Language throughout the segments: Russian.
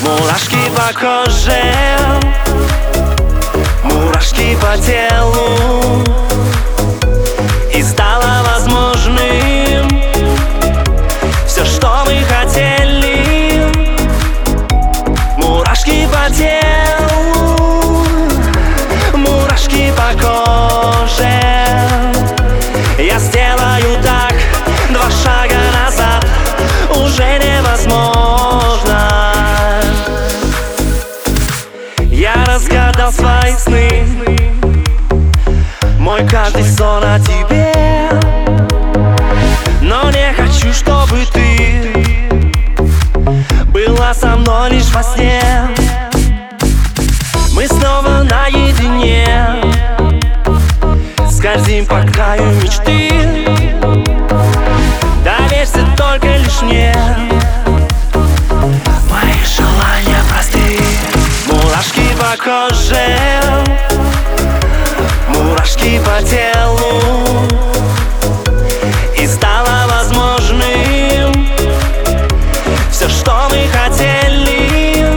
Мурашки по коже, мурашки по телу. И стало возможным все, что мы хотели. Мурашки по телу, мурашки по коже. Я сделаю так, 2 шага назад уже невозможно. Я разгадал свои сны, мой каждый сон о тебе. Но не хочу, чтобы ты была со мной лишь во сне. Мы снова наедине, скользим по краю мечты. Доверься только лишь мне, мои желания просты. Мурашки по коже, мурашки по телу. И стало возможным все, что мы хотели.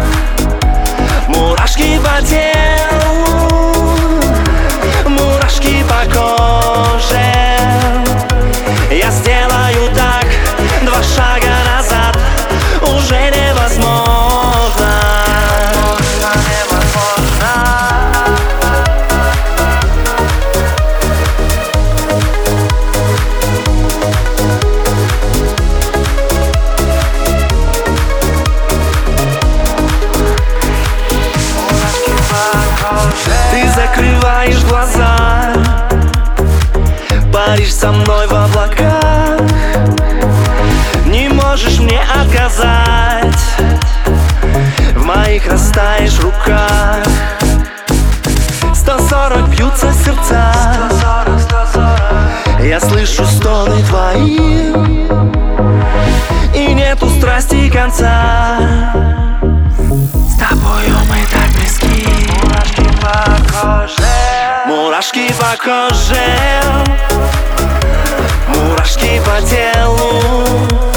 Мурашки по телу, мурашки по коже. Я сделаю так, 2 шага назад уже невозможно. Ты закрываешь глаза, паришь со мной в облаках. Не можешь мне отказать, в моих растаешь руках. 140 бьются сердца, я слышу стоны твои, и нету страсти конца. С тобою мы так близки. Мурашки по коже, мурашки по телу.